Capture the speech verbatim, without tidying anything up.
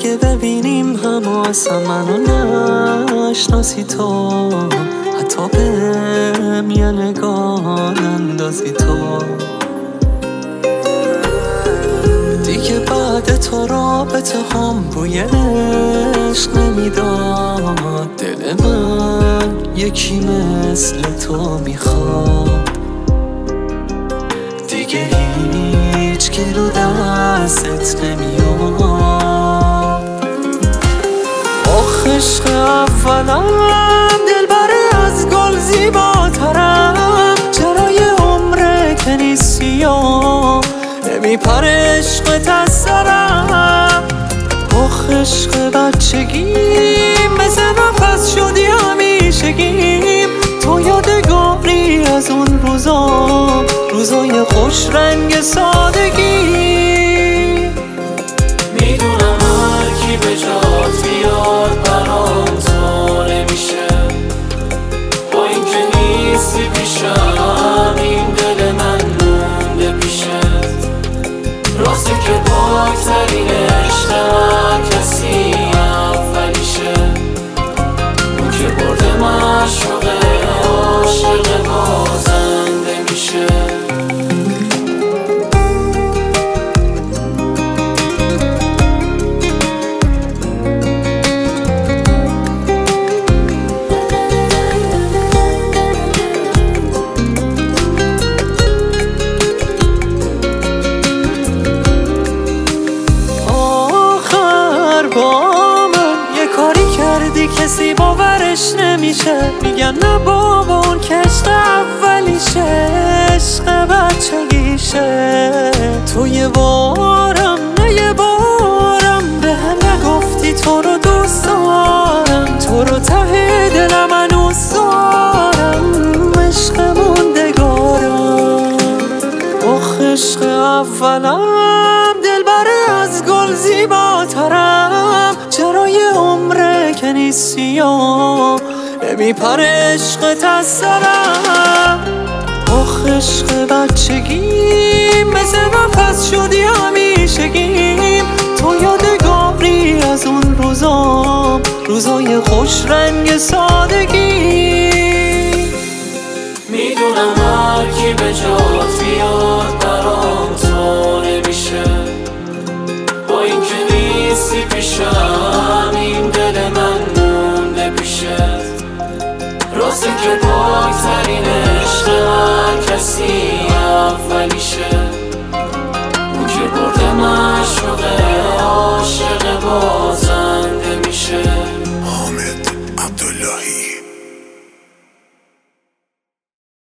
اگه ببینیم هم اصلا منو نشناسی تو، حتی بهم یه نگاه اندازی تو، دیگه بعد تو رابطه هم بوی عشق نمیداد. دل من یکی مثل تو میخواد، دیگه هیچ گلو دستت نمیاد. آخ عشق اولم دلبر از گل زیباترم، چرای عمره که نیستی و نمیپره عشقت از سرم. آخ عشق بچگیم مثل نفس شدی همیشگیم، تو یادگاری از اون روزا، روزای خوش رنگ سادگی. میدونم هر کی به جات بیاد برام تو نمیشه، با اینکه نیستی پیشم این دل من مونده پیشت. راسته که پاکترین عشق هر کسی اولیشه، اون که برده معشوقه عاشق بازنده میشه. با من یه کاری کردی کسی باورش نمیشه، میگن نه بابا اون که عشق اولیشه، عشق بچگیشه. تو یه بارم نه یه بارم به هم نگفتی تو رو دوست دارم، تو رو ته دلم هنوز دارم، عشق موندگارم. آخ عشق اولم دلبر از گل زیباترم، چرای عمره که نیستی و نمیپره عشقت از سرم. آخ عشق بچگیم مثل نفس شدی همیشگیم، تو یادگاری از اون روزا، روزای خوش رنگ سادگی. میدونم هر کی به جات بیاد برام تو نمیشه، با اینکه نیستی پیشم این دل من مونده پیشت. راسته که پاکترین عشق هر کسی اولیشه، اون که برده معشوقه عاشق با